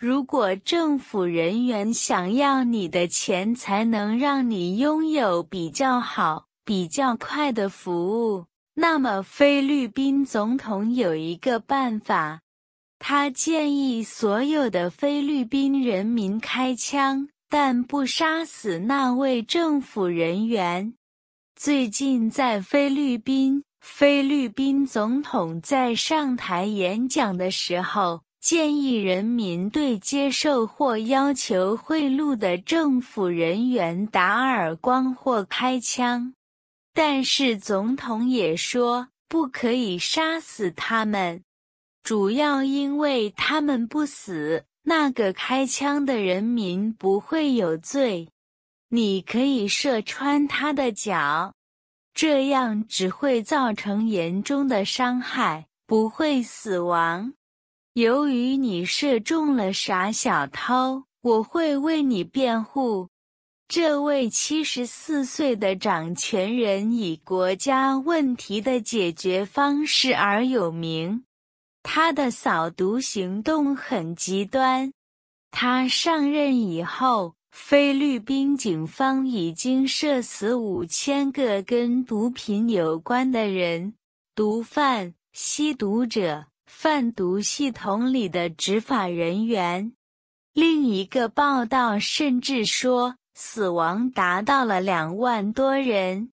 如果政府人员想要你的钱才能让你拥有比较好、比较快的服务，那么菲律宾总统有一个办法，他建议所有的菲律宾人民开枪，但不杀死那位政府人员。最近在菲律宾总统在上台演讲的时候，建议人民对接受或要求贿赂的政府人员打耳光或开枪。但是总统也说，不可以杀死他们，主要因为他们不死，那个开枪的人民不会有罪。你可以射穿他的脚，这样只会造成严重的伤害，不会死亡。由于你射中了傻小偷，我会为你辩护。这位74岁的掌权人以国家问题的解决方式而有名，他的扫毒行动很极端。他上任以后，菲律宾警方已经射死5000个跟毒品有关的人，毒贩、吸毒者、贩毒系统里的执法人员。另一个报道甚至说，死亡达到了2万多人。